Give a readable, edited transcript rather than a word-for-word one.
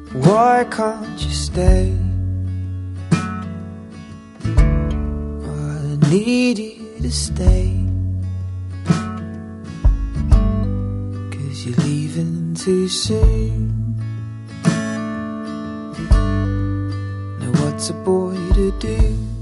Why can't you stay? I need you to stay, 'cause you're leaving too soon. Now what's a boy to do?